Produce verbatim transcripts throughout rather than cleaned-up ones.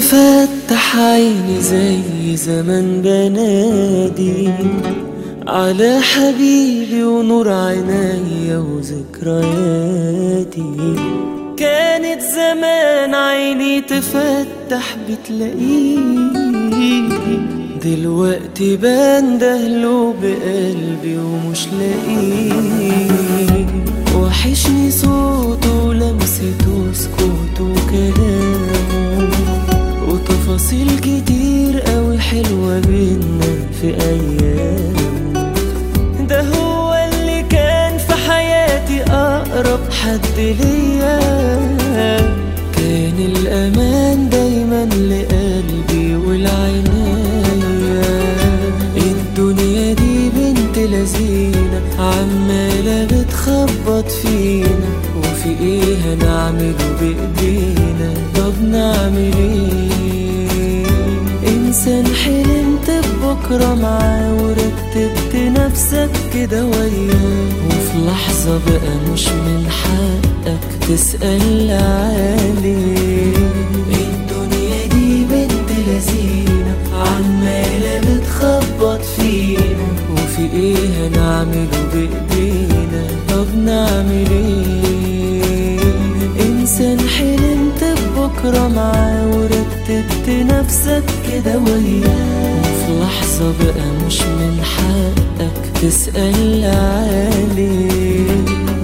بفتح عيني زي زمان بنادي على حبيبي ونور عينيا وذكرياتي. كانت زمان عيني تفتح بتلاقيه، دلوقتي بندهله بقلبي ومش لاقيه. وحشني صوته ولمسته وسكوته وكلامه وتفاصيل كتير قوي حلوة بينا في أيام. ده هو اللي كان في حياتي أقرب حد ليا، كان الأمان دايما لقلبي والعناية. الدنيا دي بنت لذينة عمالة بتخبط فينا، وفي ايه هنعمله بإيدينا؟ طب نعمل ايه؟ إنسان حلمت ببكرة معاه ورتبت نفسك كده وياه، وفي لحظة بقى مش من حقك تسأل عليه. الدنيا دي بنت لذينة عمالة بتخبط فينا، وفي ايه هنعمله بإيدينا؟ طب نعمل ايه؟ إنسان حلمت ببكرة معاه ورتبت نفسك كده وياه، وفي لحظة بقى مش من حقك تسأل عليه.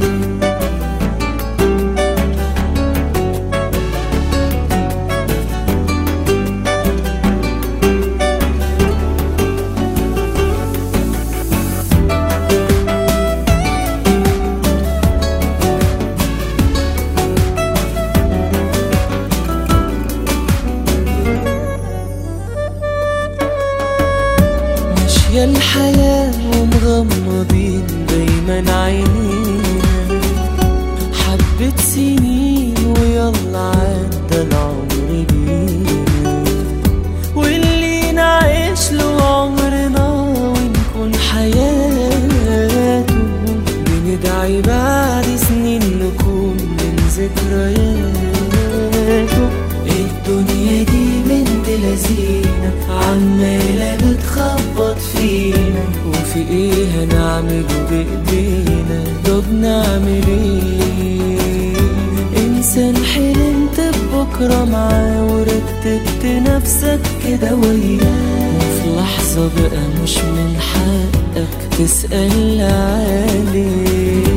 يا الحياة ومغمضين دايما عينينا، حبة سنين ويلا عدى العمر بينا، واللي نعيش له عمرنا ونكون حياته، بندعي بعد سنين نكون من ذكرياته. الدنيا دي بنت لذينة عمالة بتخبط فينا، وفي ايه هنعمله بإيدينا؟ طب نعمل ايه؟ إنسان حلمت ببكرة معاه ورتبت نفسك كده وياه، وفي لحظة بقى مش من حقك تسأل عليه.